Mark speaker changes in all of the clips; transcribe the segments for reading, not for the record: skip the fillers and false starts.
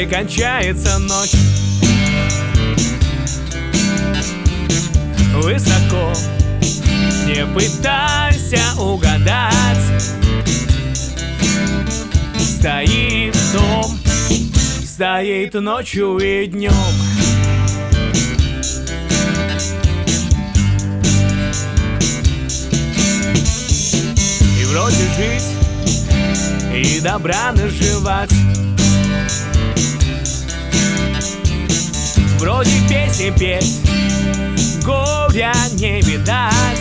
Speaker 1: где кончается ночь. Высоко, не пытайся угадать. Стоит дом, стоит ночью и днем. И вроде жить, и добра наживать. Вроде песни петь, горя не видать.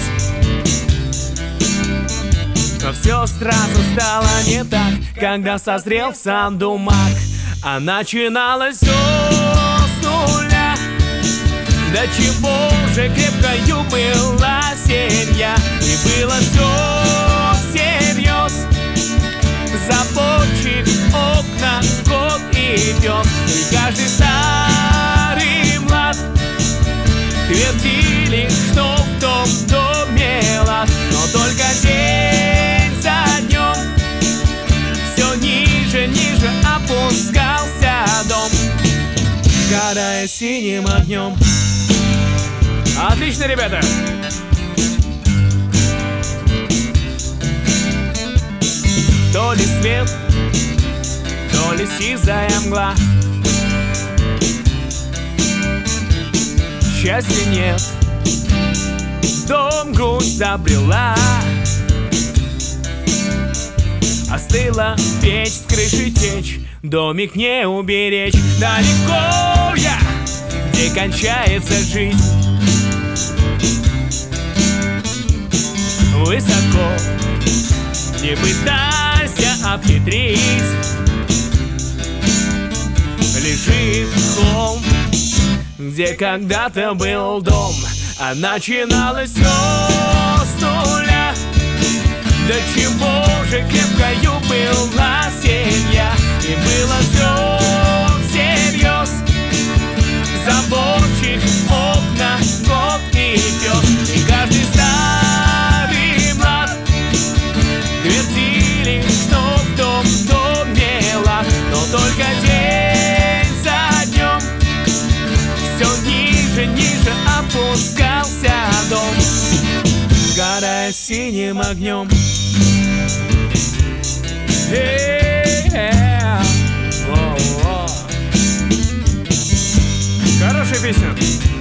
Speaker 1: Но все сразу стало не так, когда созрел в саду мак. А начиналось все с нуля. До чего же крепкою была семья. И было все всерьез. Заборчик, окна, кот и пес. И каждый старый млад твердили, что в том доме лад. Но только день за днем все ниже, ниже опускался дом, сгорая синим огнем. Отлично, ребята! То ли свет, то ли сизая мгла. Счастья нет, дом грусть забрела. Остыла печь, с крыши течь, домик не уберечь. Далеко я, где кончается жизнь. Высоко, не пытайся обхитрить. Лежит холм, где когда-то был дом. А начиналось все с нуля. До чего же крепкою была семья. И было все всерьез. Заборчик, окна, кот и пес. И каждый старый млад твердили, что в том доме лад. Но только день за днем все ниже, ниже опускался дом, сгорая синим огнем. Хорошая песня.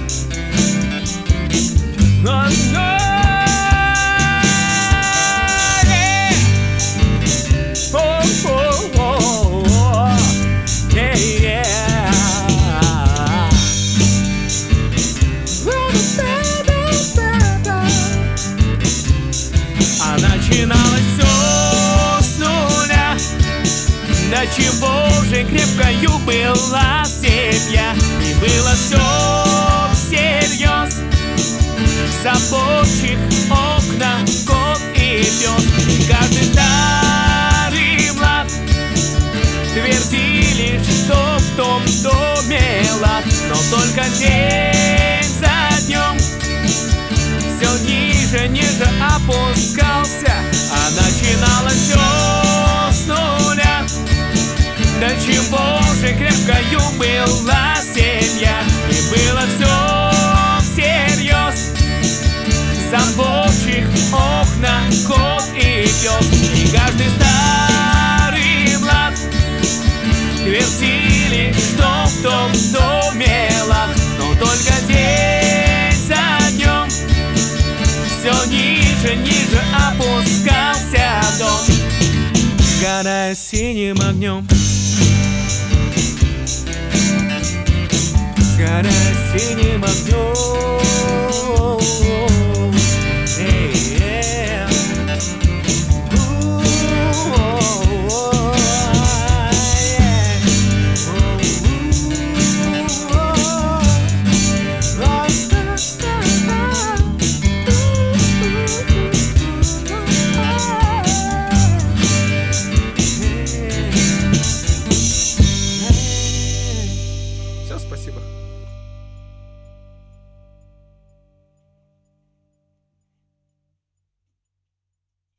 Speaker 1: А начиналось все с нуля. До чего же крепкою была семья. И было все всерьез. Заборчик, окна, кот и пес. И каждый старый млад твердили, что в том доме лад. Но только день за днем все ниже, ниже опускался. А начиналось все с нуля. До чего же крепкою была семья. И было все всерьез. Заборчик, окна, кот и пес. И каждый старый млад твердили, что в том доме лад. Но только день за днем все ниже, ниже опускался дом, сгорая синим огнем. Сгорая синим огнем.
Speaker 2: Все, спасибо.